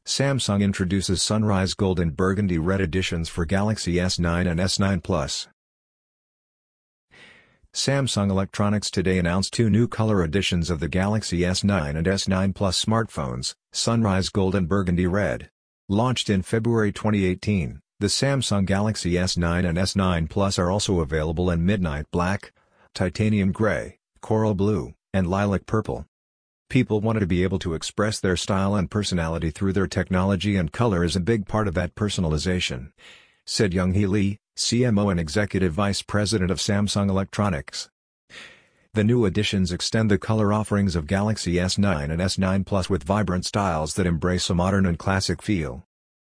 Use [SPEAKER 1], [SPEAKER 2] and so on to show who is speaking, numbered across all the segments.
[SPEAKER 1] Samsung introduces Sunrise Gold and Burgundy Red editions for Galaxy S9 and S9 Plus. Samsung Electronics today announced two new color editions of the Galaxy S9 and S9 Plus smartphones, Sunrise Gold and Burgundy Red. Launched in February 2018, the Samsung Galaxy S9 and S9 Plus are also available in Midnight Black, Titanium Gray, Coral Blue, and Lilac Purple. People wanted to be able to express their style and personality through their technology, and color is a big part of that personalization, said Young-hee Lee, CMO and Executive Vice President of Samsung Electronics. The new editions extend the color offerings of Galaxy S9 and S9 Plus with vibrant styles that embrace a modern and classic feel.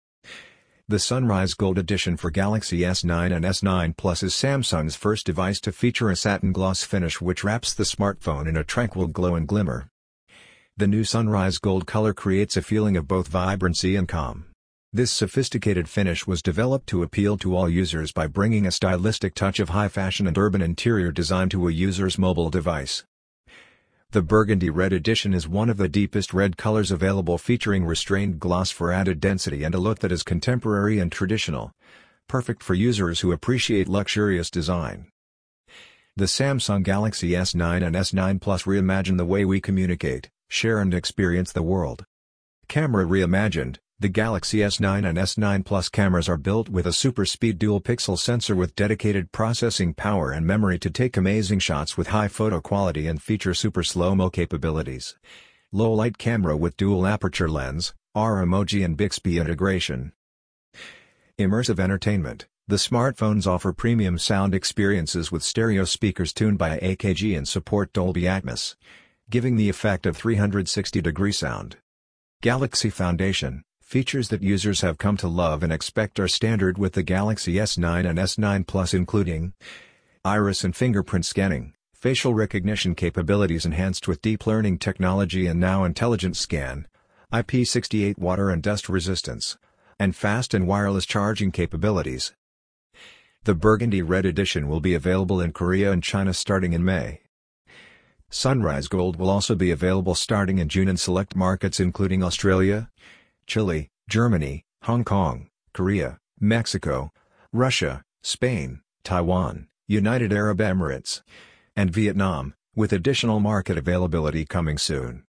[SPEAKER 1] The Sunrise Gold edition for Galaxy S9 and S9 Plus is Samsung's first device to feature a satin gloss finish which wraps the smartphone in a tranquil glow and glimmer. The new Sunrise Gold color creates a feeling of both vibrancy and calm. This sophisticated finish was developed to appeal to all users by bringing a stylistic touch of high fashion and urban interior design to a user's mobile device. The Burgundy Red edition is one of the deepest red colors available, featuring restrained gloss for added density and a look that is contemporary and traditional, perfect for users who appreciate luxurious design. The Samsung Galaxy S9 and S9 Plus reimagine the way we communicate, share and experience the world. Camera reimagined. The Galaxy S9 and S9 Plus cameras are built with a super-speed dual-pixel sensor with dedicated processing power and memory to take amazing shots with high photo quality and feature super slow-mo capabilities. Low-light camera with dual-aperture lens, R-emoji and Bixby integration. Immersive entertainment. The smartphones offer premium sound experiences with stereo speakers tuned by AKG and support Dolby Atmos, giving the effect of 360-degree sound. Galaxy Foundation. Features that users have come to love and expect are standard with the Galaxy S9 and S9 Plus, including iris and fingerprint scanning, facial recognition capabilities enhanced with deep learning technology and now intelligent scan, IP68 water and dust resistance, and fast and wireless charging capabilities. The Burgundy Red edition will be available in Korea and China starting in May. Sunrise Gold will also be available starting in June in select markets including Australia, Chile, Germany, Hong Kong, Korea, Mexico, Russia, Spain, Taiwan, United Arab Emirates, and Vietnam, with additional market availability coming soon.